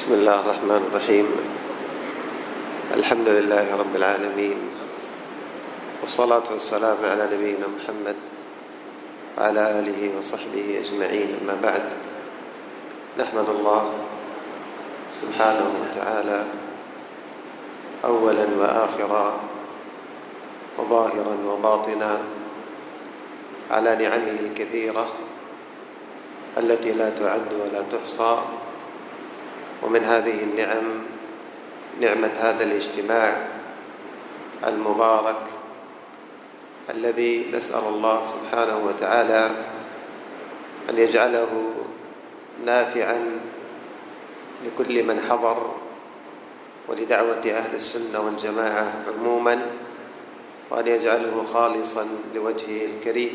بسم الله الرحمن الرحيم. الحمد لله رب العالمين، والصلاة والسلام على نبينا محمد وعلى آله وصحبه أجمعين. أما بعد، نحمد الله سبحانه وتعالى أولا وآخرا وظاهرا وباطنا على نعمه الكثيرة التي لا تعد ولا تحصى. ومن هذه النعم نعمة هذا الاجتماع المبارك الذي نسأل الله سبحانه وتعالى أن يجعله نافعا لكل من حضر ولدعوة أهل السنة والجماعة عموما، وأن يجعله خالصا لوجهه الكريم.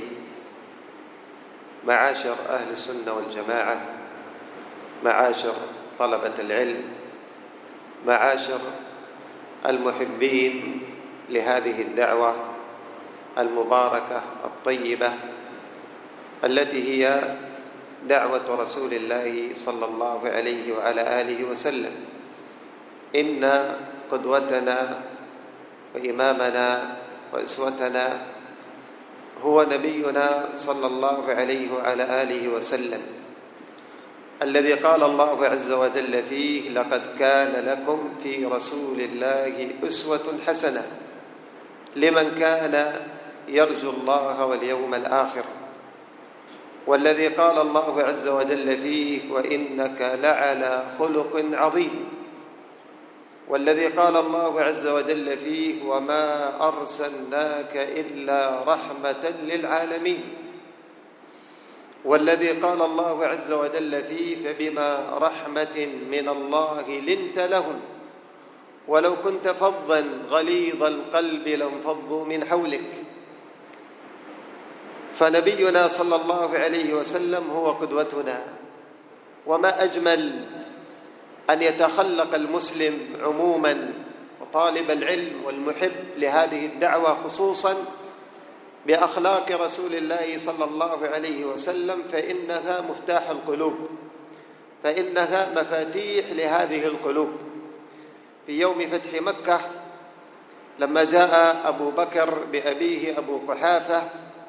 معاشر أهل السنة والجماعة، معاشر طلبة العلم، معاشر المحبين لهذه الدعوة المباركة الطيبة التي هي دعوة رسول الله صلى الله عليه وعلى آله وسلم. إن قدوتنا وإمامنا وأسوتنا هو نبينا صلى الله عليه وعلى آله وسلم، الذي قال الله عز وجل فيه: لقد كان لكم في رسول الله أسوة حسنة لمن كان يرجو الله واليوم الآخر. والذي قال الله عز وجل فيه: وإنك لعلى خلق عظيم. والذي قال الله عز وجل فيه: وما أرسلناك إلا رحمة للعالمين. والذي قال الله عز وجل فيه: فبما رحمة من الله لنت لهم ولو كنت فظا غليظ القلب لانفضوا من حولك. فنبينا صلى الله عليه وسلم هو قدوتنا. وما أجمل أن يتخلق المسلم عموما وطالب العلم والمحب لهذه الدعوة خصوصا بأخلاق رسول الله صلى الله عليه وسلم، فإنها مفتاح القلوب، فإنها مفاتيح لهذه القلوب. في يوم فتح مكة لما جاء أبو بكر بأبيه أبو قحافة،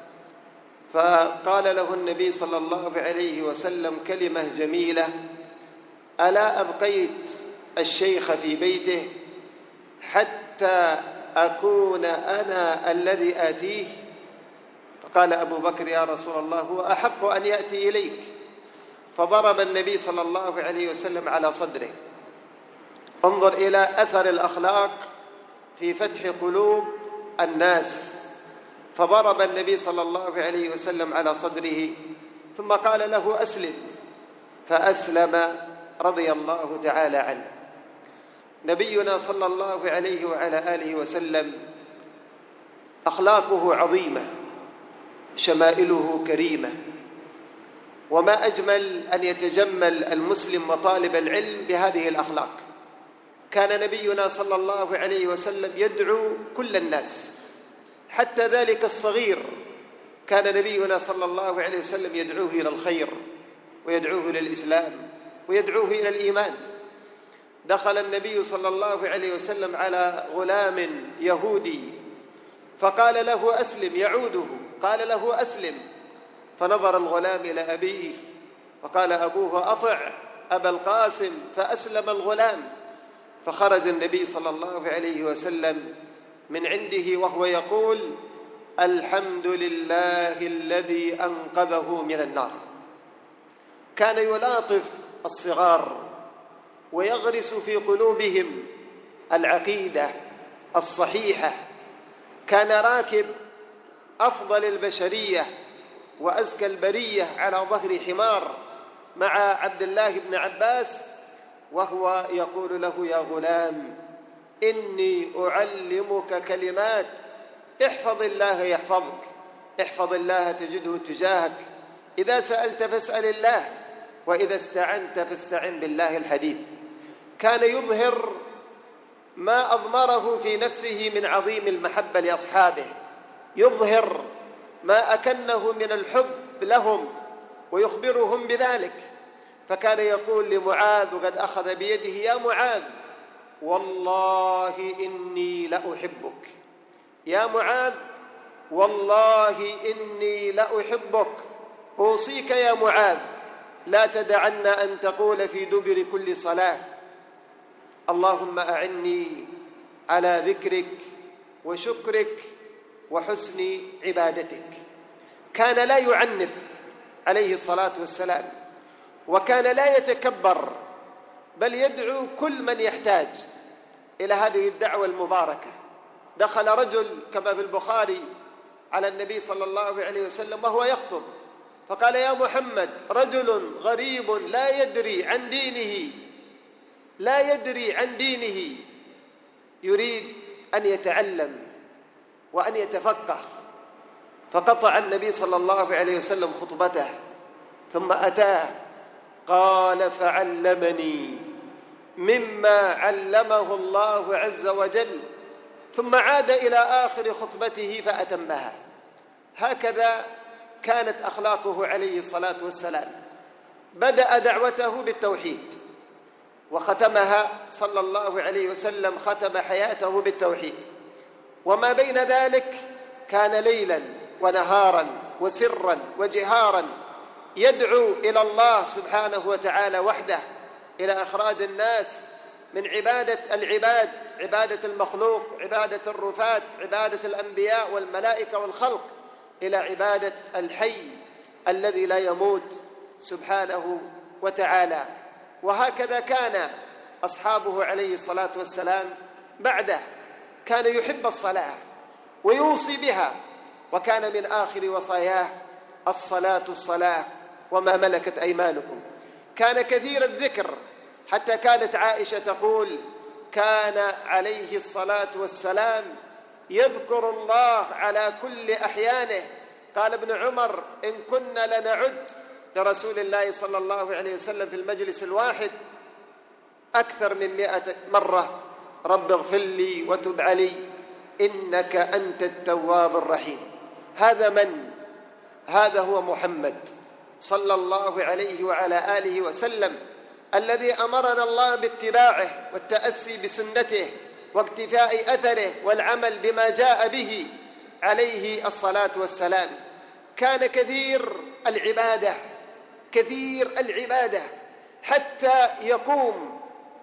فقال له النبي صلى الله عليه وسلم كلمة جميلة: ألا أبقيت الشيخ في بيته حتى أكون أنا الذي آتيه؟ فقال أبو بكر: يا رسول الله، هو أحق أن يأتي إليك. فضرب النبي صلى الله عليه وسلم على صدره. انظر إلى أثر الأخلاق في فتح قلوب الناس. فضرب النبي صلى الله عليه وسلم على صدره ثم قال له: أسلم. فأسلم رضي الله تعالى عنه. نبينا صلى الله عليه وعلى آله وسلم أخلاقه عظيمة، شمائله كريمة. وما أجمل أن يتجمل المسلم وطالب العلم بهذه الأخلاق. كان نبينا صلى الله عليه وسلم يدعو كل الناس، حتى ذلك الصغير كان نبينا صلى الله عليه وسلم يدعوه إلى الخير ويدعوه إلى الإسلام ويدعوه إلى الإيمان. دخل النبي صلى الله عليه وسلم على غلام يهودي فقال له: أسلم. يعوده قال له: أسلم. فنظر الغلام إلى أبيه فقال أبوه: أطع أبا القاسم. فأسلم الغلام. فخرج النبي صلى الله عليه وسلم من عنده وهو يقول: الحمد لله الذي أنقذه من النار. كان يلاطف الصغار ويغرس في قلوبهم العقيدة الصحيحة. كان راكب أفضل البشرية وأزكى البرية على ظهر حمار مع عبد الله بن عباس، وهو يقول له: يا غلام، إني أعلمك كلمات، احفظ الله يحفظك، احفظ الله تجده تجاهك، إذا سألت فاسأل الله، وإذا استعنت فاستعن بالله الحديث. كان يظهر ما أضمره في نفسه من عظيم المحبة لأصحابه، يظهر ما أكنه من الحب لهم ويخبرهم بذلك. فكان يقول لمعاذ وقد أخذ بيده: يا معاذ والله إني لأحبك، يا معاذ والله إني لأحبك، أوصيك يا معاذ لا تدعن أن تقول في دبر كل صلاة: اللهم أعني على ذكرك وشكرك وحسن عبادتك. كان لا يعنف عليه الصلاة والسلام، وكان لا يتكبر، بل يدعو كل من يحتاج إلى هذه الدعوة المباركة. دخل رجل كما في البخاري على النبي صلى الله عليه وسلم وهو يخطب، فقال: يا محمد، رجل غريب لا يدري عن دينه يريد أن يتعلم وأن يتفقه. فقطع النبي صلى الله عليه وسلم خطبته ثم أتاه قال: فعلمني مما علمه الله عز وجل، ثم عاد إلى آخر خطبته فأتمها. هكذا كانت أخلاقه عليه الصلاة والسلام. بدأ دعوته بالتوحيد وختمها صلى الله عليه وسلم، ختم حياته بالتوحيد، وما بين ذلك كان ليلا ونهارا وسرا وجهارا يدعو إلى الله سبحانه وتعالى وحده، إلى إخراج الناس من عبادة العباد، عبادة المخلوق، عبادة الرفات، عبادة الأنبياء والملائكة والخلق، إلى عبادة الحي الذي لا يموت سبحانه وتعالى. وهكذا كان أصحابه عليه الصلاة والسلام بعده. كان يحب الصلاة ويوصي بها، وكان من آخر وصاياه: الصلاة وما ملكت أيمانكم. كان كثير الذكر، حتى كانت عائشة تقول: كان عليه الصلاة والسلام يذكر الله على كل أحيانه. قال ابن عمر: إن كنا لنعد لرسول الله صلى الله عليه وسلم في المجلس الواحد أكثر من 100 مرة: رب اغفر لي وتب علي إنك أنت التواب الرحيم. هذا هو محمد صلى الله عليه وعلى آله وسلم، الذي أمرنا الله باتباعه والتأسي بسنته واقتفاء أثره والعمل بما جاء به عليه الصلاة والسلام. كان كثير العبادة حتى يقوم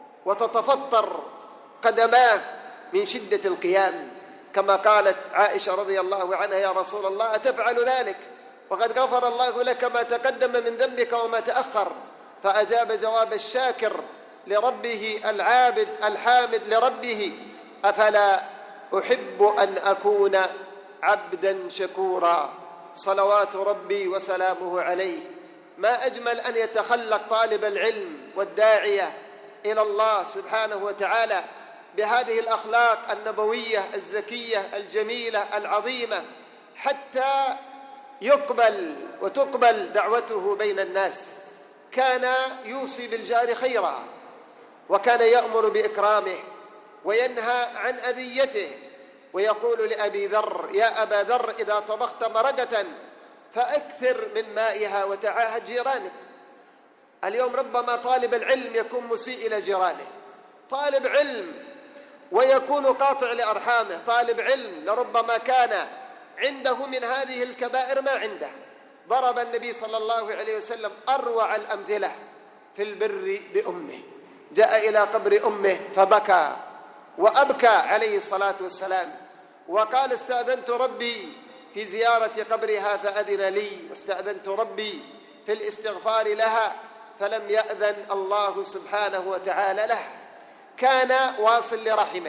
وتتفطر قدماه من شدة القيام، كما قالت عائشة رضي الله عنها: يا رسول الله، أتفعل ذلك وقد غفر الله لك ما تقدم من ذنبك وما تأخر؟ فأجاب جواب الشاكر لربه العابد الحامد لربه: أفلا أحب أن أكون عبدا شكورا، صلوات ربي وسلامه عليه. ما أجمل أن يتخلق طالب العلم والداعية إلى الله سبحانه وتعالى بهذه الأخلاق النبوية الزكية الجميلة العظيمة، حتى يقبل وتقبل دعوته بين الناس. كان يوصي بالجار خيرا، وكان يأمر بإكرامه وينهى عن أذيته، ويقول لأبي ذر: يا أبا ذر، إذا طبخت مرقة فأكثر من مائها وتعاهد جيرانك. اليوم ربما طالب العلم يكون مسيء إلى جيرانه، طالب علم ويكون قاطع لأرحامه، طالب علم لربما كان عنده من هذه الكبائر ما عنده. ضرب النبي صلى الله عليه وسلم أروع الأمثلة في البر بأمه. جاء إلى قبر أمه فبكى وأبكى عليه الصلاة والسلام، وقال: استأذنت ربي في زيارة قبرها فأذن لي، واستأذنت ربي في الاستغفار لها فلم يأذن الله سبحانه وتعالى له. كان واصل لرحمه،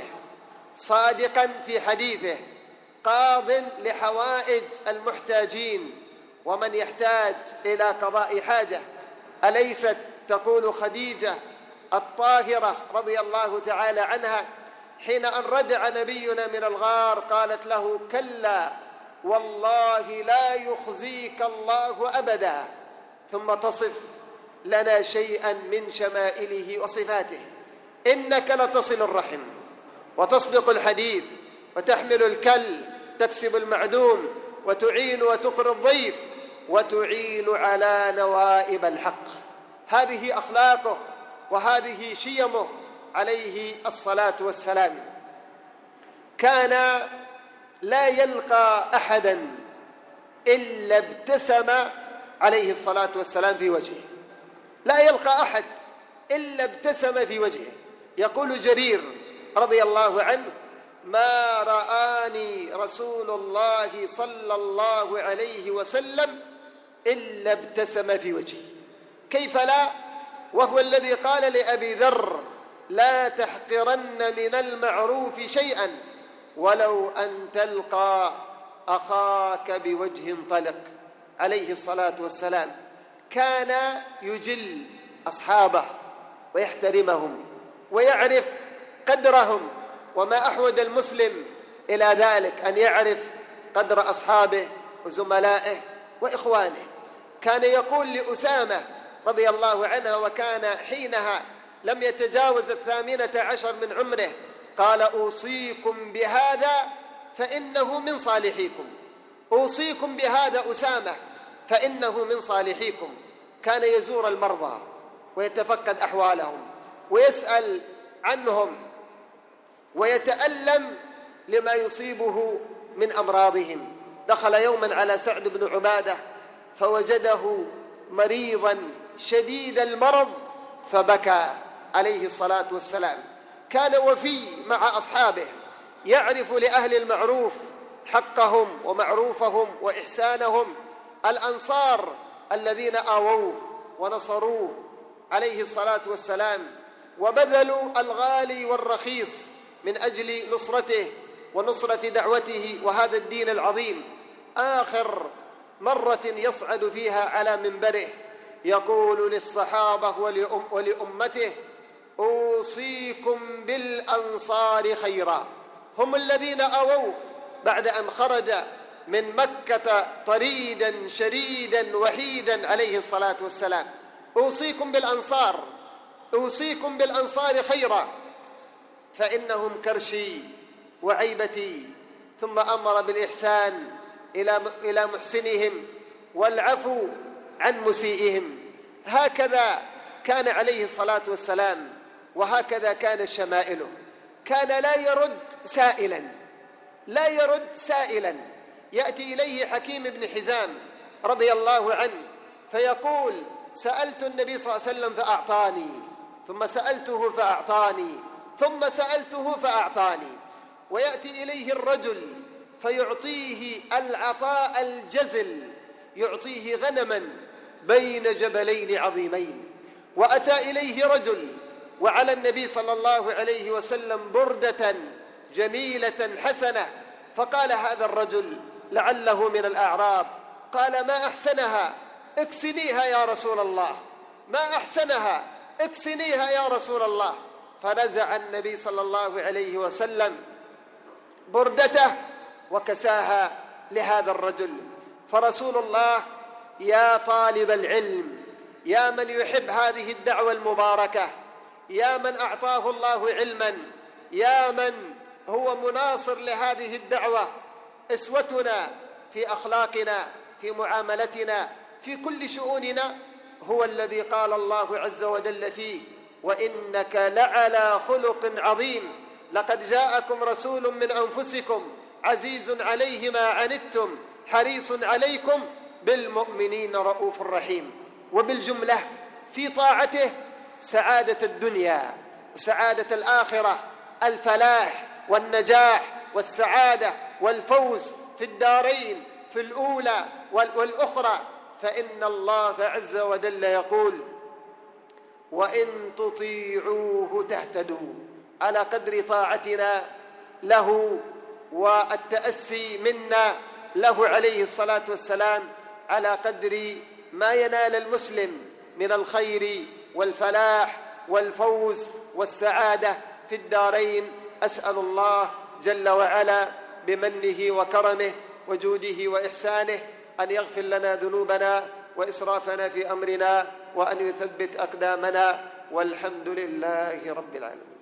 صادقا في حديثه، قاض لحوائج المحتاجين ومن يحتاج إلى قضاء حاجة. أليست تقول خديجة الطاهرة رضي الله تعالى عنها حين أن رجع نبينا من الغار قالت له: كلا والله لا يخزيك الله أبدا، ثم تصف لنا شيئا من شمائله وصفاته: إنك لتصل الرحم وتصدق الحديث وتحمل الكل، تكسب المعدوم وتعين وتقر الضيف وتعين على نوائب الحق. هذه أخلاقه وهذه شيمه عليه الصلاة والسلام. كان لا يلقى أحدا إلا ابتسم عليه الصلاة والسلام في وجهه، لا يلقى أحد إلا ابتسم في وجهه. يقول جرير رضي الله عنه: ما رآني رسول الله صلى الله عليه وسلم إلا ابتسم في وجهه. كيف لا، وهو الذي قال لأبي ذر: لا تحقرن من المعروف شيئا ولو أن تلقى أخاك بوجه طلق. عليه الصلاة والسلام كان يجل أصحابه ويحترمهم ويعرف قدرهم، وما أحوج المسلم إلى ذلك أن يعرف قدر أصحابه وزملائه وإخوانه. كان يقول لأسامة رضي الله عنه، وكان حينها لم يتجاوز 18 من عمره، قال: أوصيكم بهذا فإنه من صالحيكم. أوصيكم بهذا أسامة فإنه من صالحيكم. كان يزور المرضى ويتفقد أحوالهم ويسأل عنهم ويتألم لما يصيبه من أمراضهم. دخل يوما على سعد بن عبادة فوجده مريضا شديد المرض فبكى عليه الصلاة والسلام. كان وفي مع أصحابه، يعرف لأهل المعروف حقهم ومعروفهم وإحسانهم. الأنصار الذين آووه ونصروه عليه الصلاة والسلام وبذلوا الغالي والرخيص من أجل نصرته ونصرة دعوته وهذا الدين العظيم. آخر مرة يصعد فيها على منبره يقول للصحابة ولأمته: أوصيكم بالأنصار خيرا. هم الذين آووه بعد أن خرج من مكة طريدا شريدا وحيدا عليه الصلاة والسلام. أوصيكم بالأنصار، أوصيكم بالأنصار خيرا فإنهم كرشي وعيبتي. ثم أمر بالإحسان إلى محسنهم والعفو عن مسيئهم. هكذا كان عليه الصلاة والسلام، وهكذا كان شمائله. كان لا يرد سائلا، لا يرد سائلا. يأتي إليه حكيم بن حزام رضي الله عنه فيقول: سألت النبي صلى الله عليه وسلم فأعطاني، ثم سألته فأعطاني، ثم سألته فأعطاني. ويأتي إليه الرجل فيعطيه العطاء الجزل، يعطيه غنما بين جبلين عظيمين. وأتى إليه رجل وعلى النبي صلى الله عليه وسلم بردة جميلة حسنة، فقال هذا الرجل لعله من الأعراب، قال: ما أحسنها، اكسنيها يا رسول الله، ما أحسنها، اكسنيها يا رسول الله. فنزع النبي صلى الله عليه وسلم بردته وكساها لهذا الرجل. فرسول الله يا طالب العلم، يا من يحب هذه الدعوة المباركة، يا من أعطاه الله علما، يا من هو مناصر لهذه الدعوة، أسوتنا في أخلاقنا، في معاملتنا، في كل شؤوننا، هو الذي قال الله عز وجل فيه: وإنك لعلى خلق عظيم، لقد جاءكم رسول من أنفسكم عزيز عليه ما عنتم حريص عليكم بالمؤمنين رؤوف رحيم. وبالجملة في طاعته سعادة الدنيا وسعادة الآخرة، الفلاح والنجاح والسعادة والفوز في الدارين، في الأولى والأخرى. فإن الله عز وجل يقول: وإن تطيعوه تهتدوا. على قدر طاعتنا له والتأسي منا له عليه الصلاة والسلام، على قدر ما ينال المسلم من الخير والفلاح والفوز والسعادة في الدارين. أسأل الله جل وعلا بمنه وكرمه وجوده وإحسانه أن يغفر لنا ذنوبنا وإسرافنا في أمرنا وأن يثبت أقدامنا، والحمد لله رب العالمين.